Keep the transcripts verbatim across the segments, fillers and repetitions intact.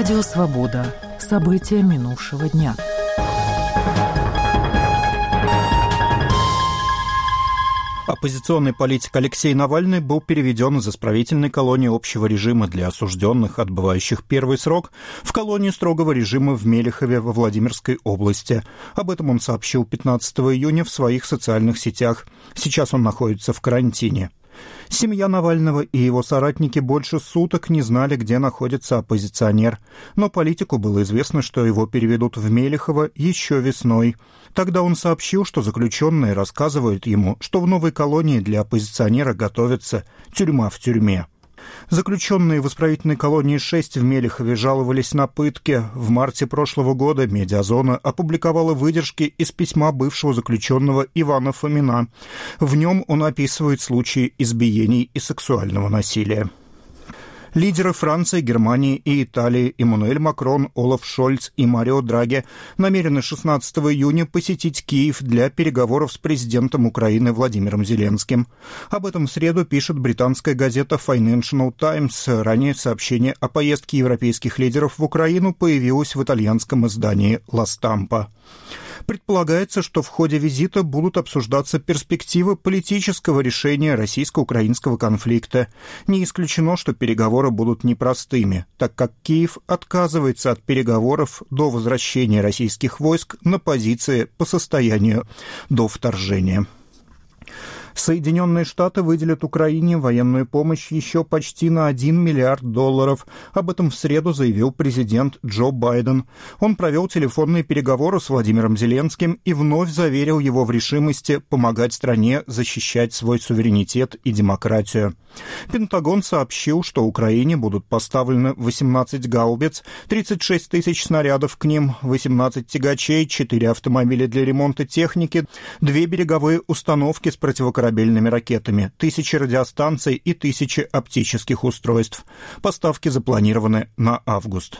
Радио «Свобода». События минувшего дня. Оппозиционный политик Алексей Навальный был переведен из исправительной колонии общего режима для осужденных, отбывающих первый срок, в колонию строгого режима в Мелехове во Владимирской области. Об этом он сообщил пятнадцатого июня в своих социальных сетях. Сейчас он находится в карантине. Семья Навального и его соратники больше суток не знали, где находится оппозиционер. Но политику было известно, что его переведут в Мелехово еще весной. Тогда он сообщил, что заключенные рассказывают ему, что в новой колонии для оппозиционера готовится тюрьма в тюрьме. Заключенные в исправительной колонии шесть в Мелехове жаловались на пытки. В марте прошлого года «Медиазона» опубликовала выдержки из письма бывшего заключенного Ивана Фомина. В нем он описывает случаи избиений и сексуального насилия. Лидеры Франции, Германии и Италии Эммануэль Макрон, Олаф Шольц и Марио Драги намерены шестнадцатого июня посетить Киев для переговоров с президентом Украины Владимиром Зеленским. Об этом в среду пишет британская газета Financial Times. Ранее сообщение о поездке европейских лидеров в Украину появилось в итальянском издании «Ла Стампа». Предполагается, что в ходе визита будут обсуждаться перспективы политического решения российско-украинского конфликта. Не исключено, что переговоры будут непростыми, так как Киев отказывается от переговоров до возвращения российских войск на позиции по состоянию до вторжения. Соединенные Штаты выделят Украине военную помощь еще почти на один миллиард долларов. Об этом в среду заявил президент Джо Байден. Он провел телефонные переговоры с Владимиром Зеленским и вновь заверил его в решимости помогать стране защищать свой суверенитет и демократию. Пентагон сообщил, что Украине будут поставлены восемнадцать гаубиц, тридцать шесть тысяч снарядов к ним, восемнадцать тягачей, четыре автомобиля для ремонта техники, две береговые установки с противокорабельными ракетами, тысячи радиостанций и тысячи оптических устройств. Поставки запланированы на август.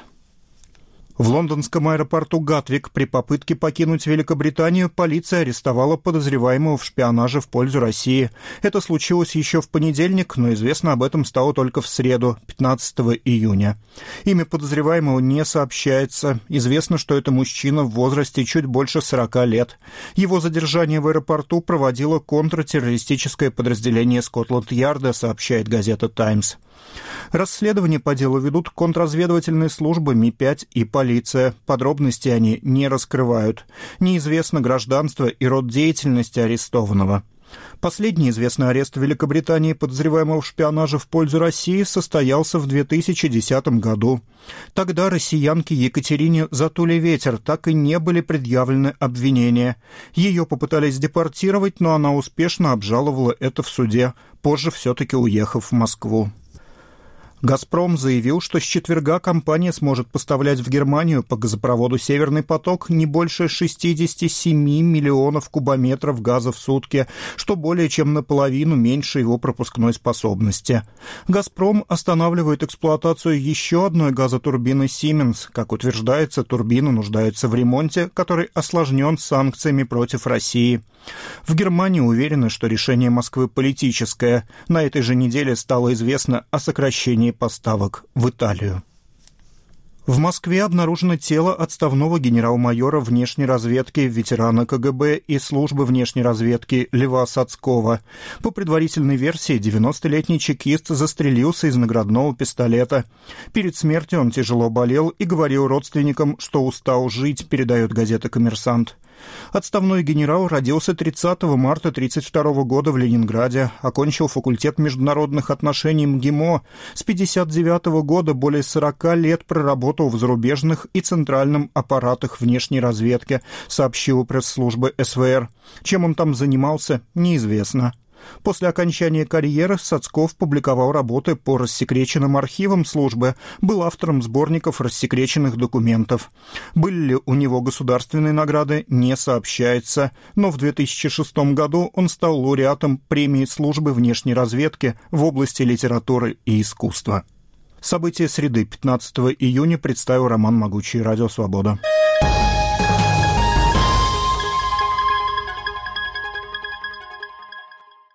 В лондонском аэропорту Гатвик при попытке покинуть Великобританию полиция арестовала подозреваемого в шпионаже в пользу России. Это случилось еще в понедельник, но известно об этом стало только в среду, пятнадцатого июня. Имя подозреваемого не сообщается. Известно, что это мужчина в возрасте чуть больше сорока лет. Его задержание в аэропорту проводило контртеррористическое подразделение Скотланд-Ярда, сообщает газета «Таймс». Расследование по делу ведут контрразведывательные службы Ми пять и полиция. Подробности они не раскрывают. Неизвестно гражданство и род деятельности арестованного. Последний известный арест в Великобритании подозреваемого в шпионаже в пользу России состоялся в две тысячи десятом году. Тогда россиянке Екатерине Затуле-Ветер так и не были предъявлены обвинения. Ее попытались депортировать, но она успешно обжаловала это в суде, позже все-таки уехав в Москву. «Газпром» заявил, что с четверга компания сможет поставлять в Германию по газопроводу «Северный поток» не больше шестьдесят семь миллионов кубометров газа в сутки, что более чем наполовину меньше его пропускной способности. «Газпром» останавливает эксплуатацию еще одной газотурбины Siemens. Как утверждается, турбина нуждается в ремонте, который осложнен санкциями против России. В Германии уверены, что решение Москвы политическое. На этой же неделе стало известно о сокращении поставок в Италию. В Москве обнаружено тело отставного генерал-майора внешней разведки, ветерана Ка Гэ Бэ и службы внешней разведки Льва Сацкова. По предварительной версии, девяностолетний чекист застрелился из наградного пистолета. Перед смертью он тяжело болел и говорил родственникам, что устал жить, передает газета «Коммерсант». Отставной генерал родился тридцатого марта тысяча девятьсот тридцать второго года в Ленинграде, окончил факультет международных отношений Эм Ги Эм О. С пятьдесят девятого года более сорока лет проработал в зарубежных и центральном аппаратах внешней разведки, сообщила пресс-служба Эс Вэ Эр. Чем он там занимался, неизвестно. После окончания карьеры Сацков публиковал работы по рассекреченным архивам службы, был автором сборников рассекреченных документов. Были ли у него государственные награды, не сообщается, но в две тысячи шестом году он стал лауреатом премии службы внешней разведки в области литературы и искусства. События среды, пятнадцатого июня, представил Роман Могучий, Радио Свобода.